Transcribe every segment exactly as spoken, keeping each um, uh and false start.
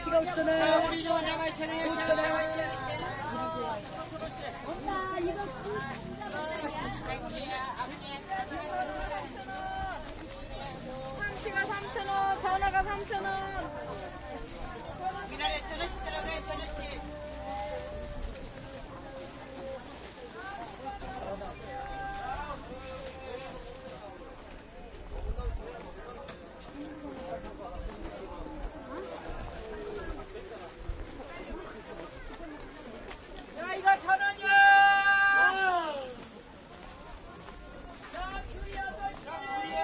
갈치가 오천 원. 우리 좋은 장아 이천 원. 오천 원. 엄마 이거 참치가 삼천 원, 전어가 삼천 원. 미나리 천 원씩 들어가요, 천 원씩. 야, 이거 천 원이야! 자, 귤이 여덟 개!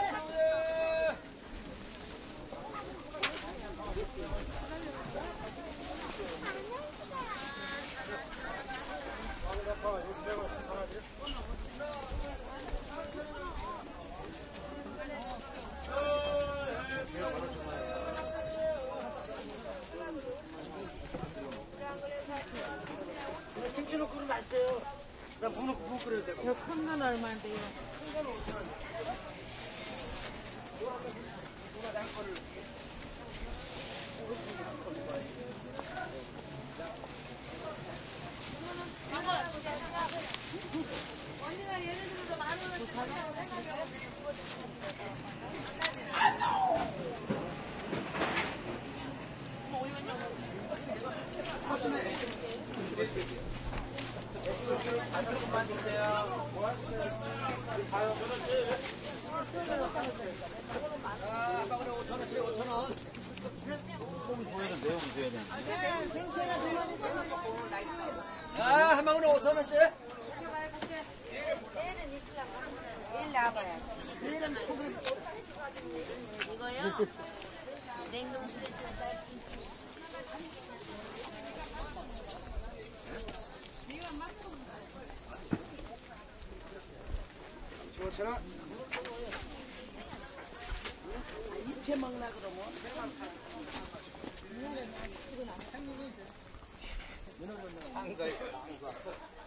김치 넣고 맛있어요. 나 무, 무 끓여야 돼. 이거 큰 건 얼마인데요? 언니가 예를 들어서 만 원을 아, 한 방울에 오천 원씩? 얘는 있으려고 얘를 놔봐요. 얘는 이거요? 냉동실에 있어요. 오천 원. 이렇게 먹나 그러면? 항사, 항사.